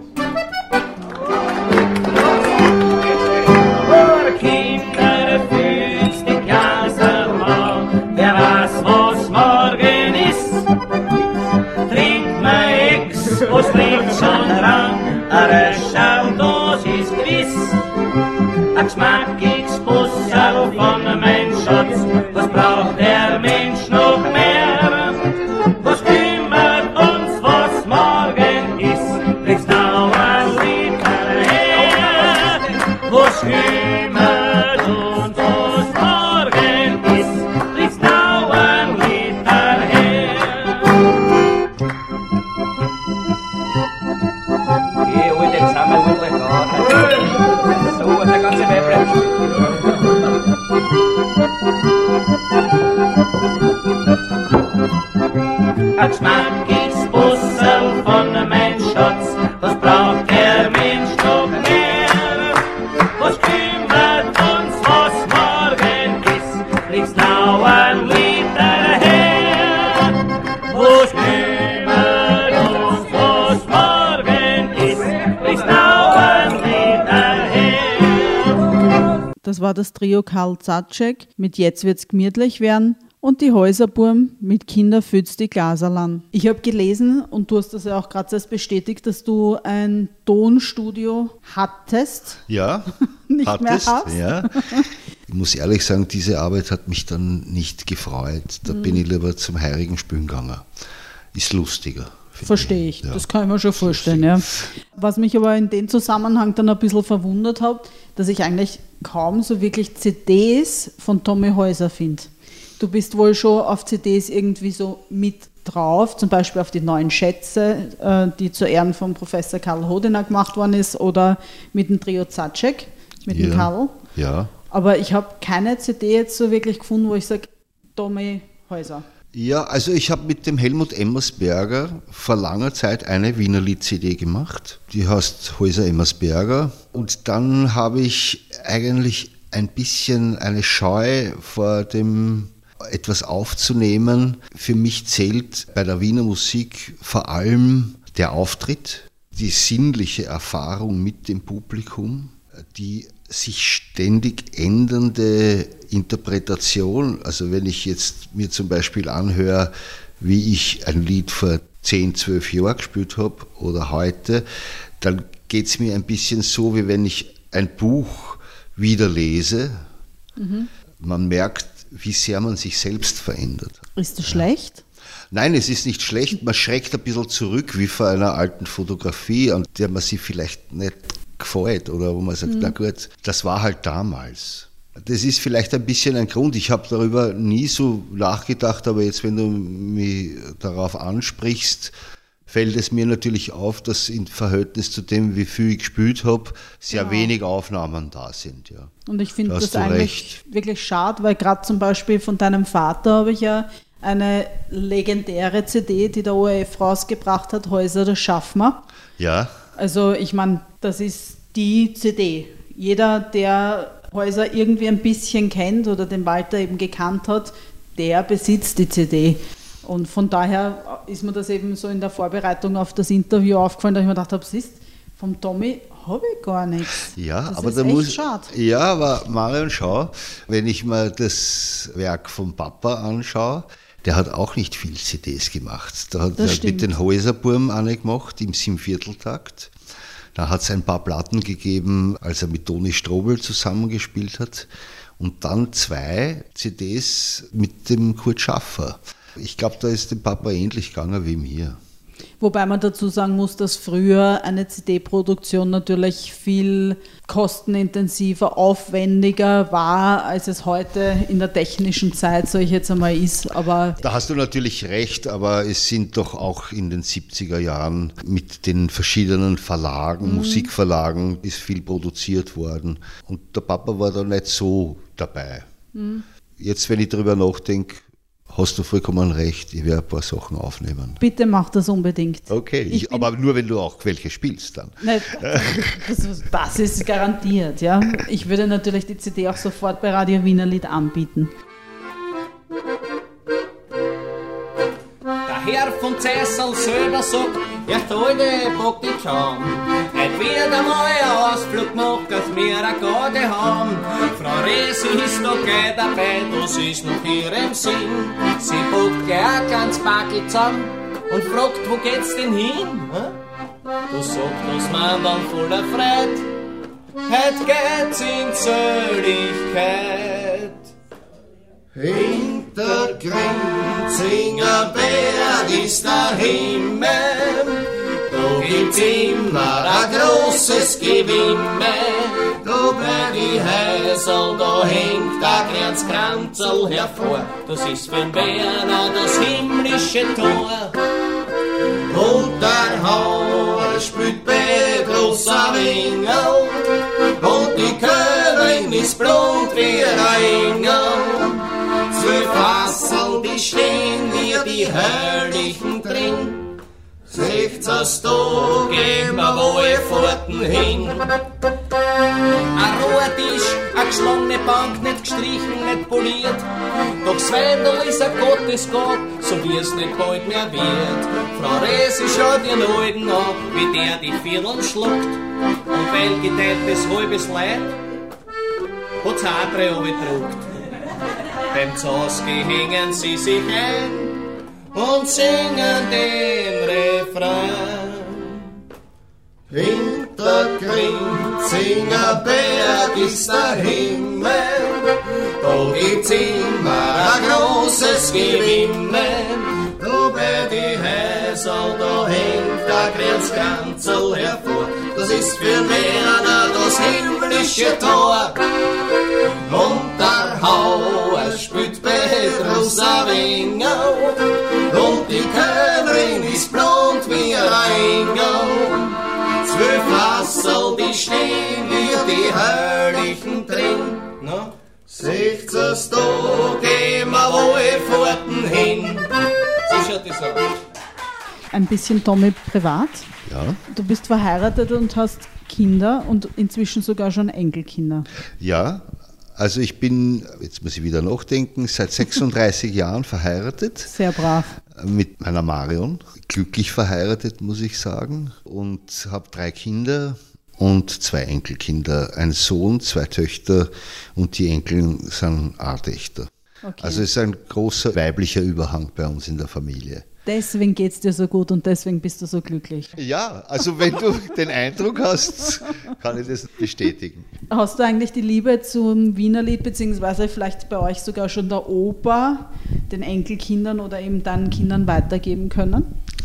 Kinder fühlst die Gläser mal, wer weiß, was morgen ist. Trinkt man Ex, was trinkt schon ran, eine Schaudosis gewiss. Ein geschmackiges Busserl von mein Schatz, was braucht der Mensch noch mehr? Was kümmert uns, was morgen ist? Kriegst now ein Liter her, was kümmert uns, was morgen ist? Kriegst now ein Liter her. Geh hol den Sammel wirklich an. So, und der ganze Weiblein. Ein geschmackiges Busserl von mein Schatz, was braucht der Mensch noch mehr? Was kümmert uns, was morgen ist? Kriegst now ein Liter her. Was kümmert uns, was morgen ist? Kriegst now ein Liter her. Das war das Trio Karl Zatzek mit Jetzt wird's gemütlich werden. und die Häuserburm mit Kinder fützt die Glaserlan. Ich habe gelesen, und du hast das ja auch gerade erst bestätigt, dass du ein Tonstudio hattest. Ja, nicht mehr hast. Ja. Ich muss ehrlich sagen, diese Arbeit hat mich dann nicht gefreut. Da bin ich lieber zum heurigen Spülen gegangen. Ist lustiger. Verstehe ich, ja. Das kann ich mir schon vorstellen. Ja. Was mich aber in dem Zusammenhang dann ein bisschen verwundert hat, dass ich eigentlich kaum so wirklich CDs von Tommy Häuser finde. Du bist wohl schon auf CDs irgendwie so mit drauf, zum Beispiel auf die neuen Schätze, die zu Ehren von Professor Karl Hodener gemacht worden ist, oder mit dem Trio Zacek, mit dem Karl. Ja. Aber ich habe keine CD jetzt so wirklich gefunden, wo ich sage, Tommy Häuser. Ja, also ich habe mit dem Helmut Emmersberger vor langer Zeit eine Wienerlied-CD gemacht. Die heißt Häuser Emmersberger. Und dann habe ich eigentlich ein bisschen eine Scheu vor dem etwas aufzunehmen. Für mich zählt bei der Wiener Musik vor allem der Auftritt, die sinnliche Erfahrung mit dem Publikum, die sich ständig ändernde Interpretation. Also wenn ich jetzt mir zum Beispiel anhöre, wie ich ein Lied vor 10, 12 Jahren gespielt habe oder heute, dann geht es mir ein bisschen so, wie wenn ich ein Buch wieder lese. Man merkt, wie sehr man sich selbst verändert. Ist das schlecht? Nein, es ist nicht schlecht. Man schreckt ein bisschen zurück, wie vor einer alten Fotografie, an der man sich vielleicht nicht gefällt oder wo man sagt, na gut, das war halt damals. Das ist vielleicht ein bisschen ein Grund. Ich habe darüber nie so nachgedacht, aber jetzt, wenn du mich darauf ansprichst, fällt es mir natürlich auf, dass im Verhältnis zu dem, wie viel ich gespielt habe, sehr wenig Aufnahmen da sind. Ja. Und ich finde das eigentlich wirklich schade, weil gerade zum Beispiel von deinem Vater habe ich ja eine legendäre CD, die der ORF rausgebracht hat, Häuser, das schaffen wir. Ja. Also ich meine, das ist die CD. Jeder, der Häuser irgendwie ein bisschen kennt oder den Walter eben gekannt hat, der besitzt die CD. Und von daher ist mir das eben so in der Vorbereitung auf das Interview aufgefallen, dass ich mir gedacht habe, siehst, vom Tommy habe ich gar nichts. Ja, das aber ist da echt schade. Ja, aber Marion, schau, wenn ich mir das Werk vom Papa anschaue, der hat auch nicht viel CDs gemacht. Da hat er mit den Häuserburm eine gemacht, im 7/4-Takt. Da hat es ein paar Platten gegeben, als er mit Toni Strobel zusammengespielt hat. Und dann 2 CDs mit dem Kurt Schaffer. Ich glaube, da ist dem Papa ähnlich gegangen wie mir. Wobei man dazu sagen muss, dass früher eine CD-Produktion natürlich viel kostenintensiver, aufwendiger war, als es heute in der technischen Zeit, sage ich jetzt einmal, ist. Aber da hast du natürlich recht, aber es sind doch auch in den 70er Jahren mit den verschiedenen Verlagen, Musikverlagen, ist viel produziert worden. Und der Papa war da nicht so dabei. Jetzt, wenn ich darüber nachdenke, hast du vollkommen recht, ich werde ein paar Sachen aufnehmen. Bitte mach das unbedingt. Okay, aber nur wenn du auch welche spielst dann. Nicht, das ist garantiert, ja. Ich würde natürlich die CD auch sofort bei Radio Wienerlied anbieten. Der Herr von Zessel selber sagt, erst heute packt die Scham. Heute wird einmal ein Ausflug gemacht, dass wir eine Garde haben. Frau Resi ist noch gleich dabei, das ist noch ihrem Sinn. Sie packt gleich ein kleines Paket zusammen und fragt, wo geht's denn hin? Du sagst, das man dann voller Freude, heute geht's in Zölligkeit. Hinter Grinzinger Berg ist der Himmel, da gibt's immer ein großes Gewimmel. Da bei die Häusl, da hängt ein kleines Kranzel hervor. Das ist für den Berner das himmlische Tor. Und der Hauer spielt Petrus ein Wingel, und die Königin ist blond wie ein Engel. 12 Fasseln, die stehen wir die Herrlichen drin. 16 Tag gehen wir wohlfahrten hin. Ein roher Tisch, eine geschlagene Bank, nicht gestrichen, nicht poliert. Doch das Wendel ist ein Gottesgott, so wie es nicht bald mehr wird. Frau Resi schaut ihren Alten an, wie der die Vierteln schluckt. Und weil gedeiht das halbes Leid, hat's auch 3 abgedruckt. Beim Zoski hingen sie sich ein und singen den Refrain. Hinter Grinzingerberg ist der Himmel, Da gibt's immer ein großes Gewimmel. Da bei die Häuser, da hängt der Grenzkanzel hervor. Das ist für Werner das himmlische Tor. Und der Hauer spielt Petrus Avingau. Und die Königin ist blond wie ein Engel. 12 Wasserl, die stehen wie die Herrlichen drin. No? 16. gehen wir wohlfahrten hin. So schaut das aus. Ein bisschen Tommy privat. Ja. Du bist verheiratet und hast Kinder und inzwischen sogar schon Enkelkinder. Ja, also ich bin, jetzt muss ich wieder nachdenken, seit 36 Jahren verheiratet. Sehr brav. Mit meiner Marion. Glücklich verheiratet, muss ich sagen. Und habe 3 Kinder und 2 Enkelkinder. Ein Sohn, 2 Töchter und die Enkel sind Artächter. Okay. Also es ist ein großer weiblicher Überhang bei uns in der Familie. Deswegen geht es dir so gut und deswegen bist du so glücklich. Ja, also wenn du den Eindruck hast, kann ich das bestätigen. Hast du eigentlich die Liebe zum Wienerlied, beziehungsweise vielleicht bei euch sogar schon der Oper, den Enkelkindern oder eben deinen Kindern weitergeben können?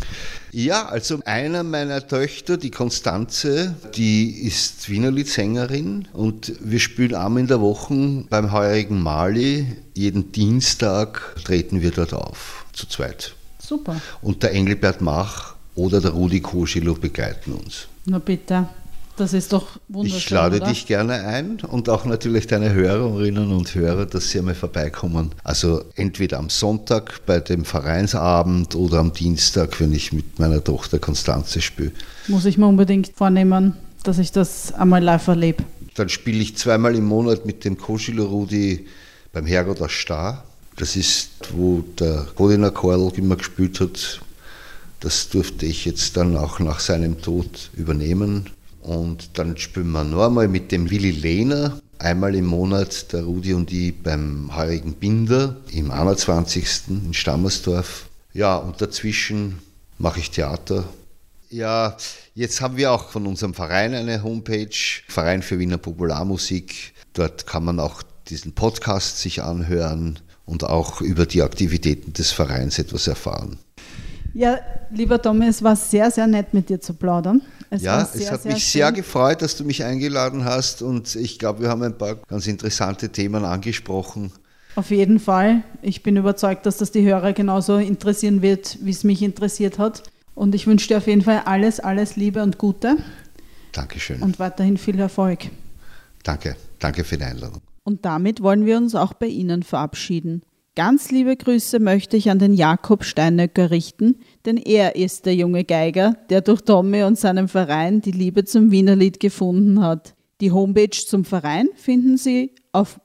Ja, also einer meiner Töchter, die Konstanze, die ist Wienerlied-Sängerin und wir spielen einmal in der Woche beim heurigen Mali. Jeden Dienstag treten wir dort auf, zu zweit. Super. Und der Engelbert Mach oder der Rudi Koschilo begleiten uns. Na bitte, das ist doch wunderschön, Ich lade oder? dich gerne ein und auch natürlich deine Hörerinnen und Hörer, dass sie einmal vorbeikommen. Also entweder am Sonntag bei dem Vereinsabend oder am Dienstag, wenn ich mit meiner Tochter Konstanze spiele. Muss ich mir unbedingt vornehmen, dass ich das einmal live erlebe. Dann spiele ich 2-mal im Monat mit dem Koschilo Rudi beim Herrgott aus Steyr. Das ist, wo der Godiner Chorl immer gespielt hat. Das durfte ich jetzt dann auch nach seinem Tod übernehmen. Und dann spielen wir noch einmal mit dem Willi Lehner, einmal im Monat, der Rudi und ich, beim heurigen Binder, im 21. in Stammersdorf. Ja, und dazwischen mache ich Theater. Ja, jetzt haben wir auch von unserem Verein eine Homepage, Verein für Wiener Popularmusik. Dort kann man auch diesen Podcast sich anhören und auch über die Aktivitäten des Vereins etwas erfahren. Ja, lieber Tommy, es war sehr, sehr nett mit dir zu plaudern. Es hat mich sehr gefreut, dass du mich eingeladen hast und ich glaube, wir haben ein paar ganz interessante Themen angesprochen. Auf jeden Fall. Ich bin überzeugt, dass das die Hörer genauso interessieren wird, wie es mich interessiert hat. Und ich wünsche dir auf jeden Fall alles, alles Liebe und Gute. Dankeschön. Und weiterhin viel Erfolg. Danke für die Einladung. Und damit wollen wir uns auch bei Ihnen verabschieden. Ganz liebe Grüße möchte ich an den Jakob Steinöcker richten, denn er ist der junge Geiger, der durch Tommy und seinem Verein die Liebe zum Wienerlied gefunden hat. Die Homepage zum Verein finden Sie auf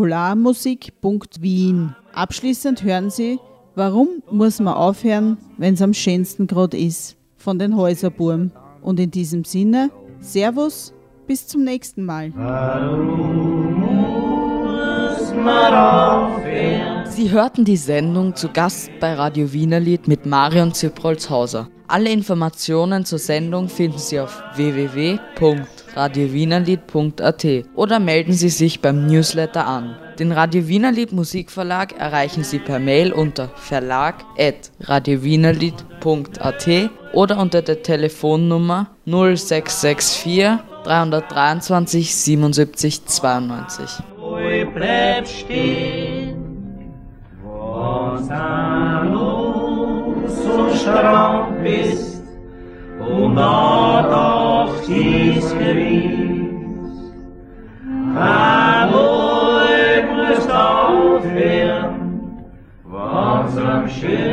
popularmusik.wien. Abschließend hören Sie Warum muss man aufhören, wenn es am schönsten gerade ist? Von den Häuserburm. Und in diesem Sinne, Servus, bis zum nächsten Mal. Sie hörten die Sendung zu Gast bei Radio Wienerlied mit Marion Zipprolz-Hauser. Alle Informationen zur Sendung finden Sie auf www.radiowienerlied.at oder melden Sie sich beim Newsletter an. Den Radio Wienerlied Musikverlag erreichen Sie per Mail unter verlag@radiowienerlied.at oder unter der Telefonnummer 0664 323 77 92. Bleib stehen, was an uns so stramm bist, und da doch dies gewiss. Einmal musst aufhören, was am schönsten